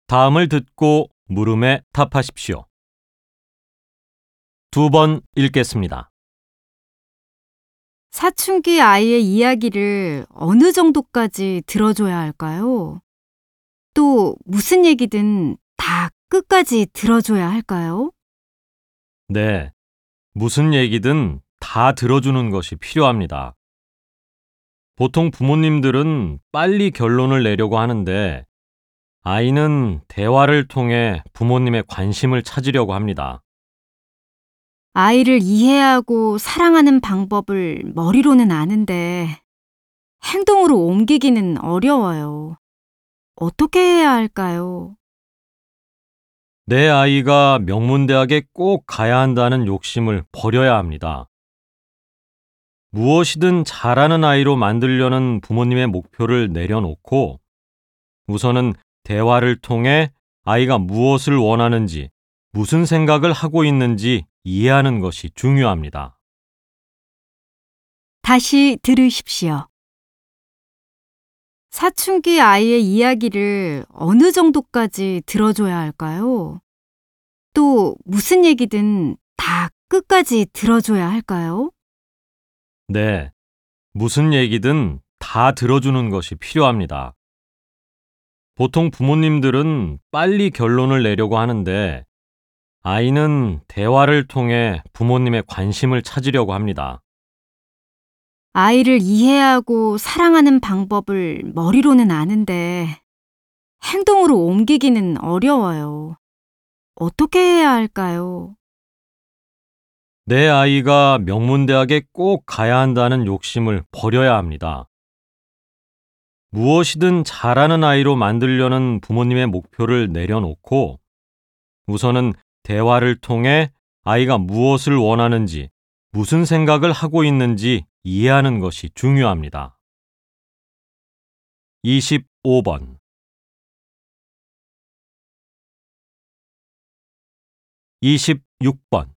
다음을 듣고 물음에 답하십시오. 2번 읽겠습니다. 사춘기 아이의 이야기를 어느 정도까지 들어줘야 할까요? 또 무슨 얘기든 다 끝까지 들어줘야 할까요? 네, 무슨 얘기든 다 들어주는 것이 필요합니다. 보통 부모님들은 빨리 결론을 내려고 하는데 아이는 대화를 통해 부모님의 관심을 찾으려고 합니다. 아이를 이해하고 사랑하는 방법을 머리로는 아는데 행동으로 옮기기는 어려워요. 어떻게 해야 할까요? 내 아이가 명문대학에 꼭 가야 한다는 욕심을 버려야 합니다. 무엇이든 잘하는 아이로 만들려는 부모님의 목표를 내려놓고 우선은 대화를 통해 아이가 무엇을 원하는지, 무슨 생각을 하고 있는지 이해하는 것이 중요합니다. 다시 들으십시오. 사춘기 아이의 이야기를 어느 정도까지 들어줘야 할까요? 또 무슨 얘기든 다 끝까지 들어줘야 할까요? 네, 무슨 얘기든 다 들어주는 것이 필요합니다. 보통 부모님들은 빨리 결론을 내려고 하는데 아이는 대화를 통해 부모님의 관심을 찾으려고 합니다. 아이를 이해하고 사랑하는 방법을 머리로는 아는데 행동으로 옮기기는 어려워요. 어떻게 해야 할까요? 내 아이가 명문대학에 꼭 가야 한다는 욕심을 버려야 합니다. 무엇이든 잘하는 아이로 만들려는 부모님의 목표를 내려놓고 우선은 대화를 통해 아이가 무엇을 원하는지, 무슨 생각을 하고 있는지 이해하는 것이 중요합니다. 25번 26번